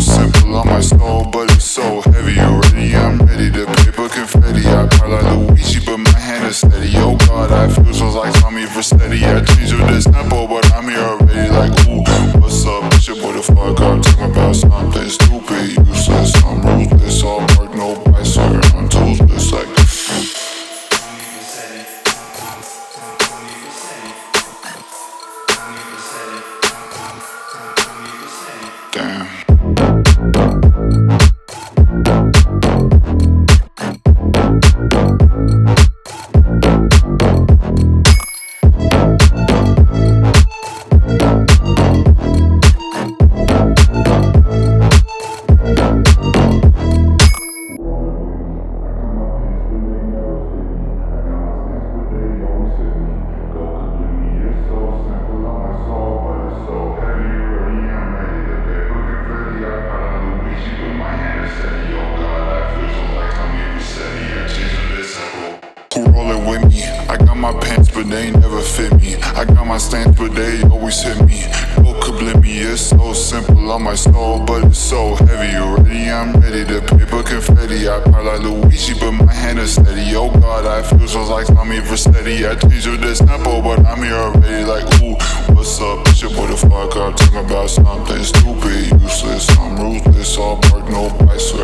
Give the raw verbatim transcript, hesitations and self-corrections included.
simple on my soul, but it's so heavy already. I'm ready to paper confetti. I part like Luigi, but my hand is steady. Oh God, I feel so like Tommy Vercetti. I change with this tempo, but I'm here already. Like, ooh, what's up? It's your boy the fuck up. Talking about something stupid, useless. I'm ruthless, all work, no bicycle. I'm toothless, like. Damn. Rolling with me, I got my pants but they ain't never fit me. I got my stance but they always hit me. Go kablimi, it's so simple on my soul, but it's so heavy already. I'm ready to paper confetti. I part like Luigi but my hand is steady. Oh God, I feel so like Tommy Vercetti. I change with this tempo, but I'm here already. Like, ooh, what's up? It's your boy the fuck up. Talking about something stupid, useless. I'm ruthless, all bark, no bicycle.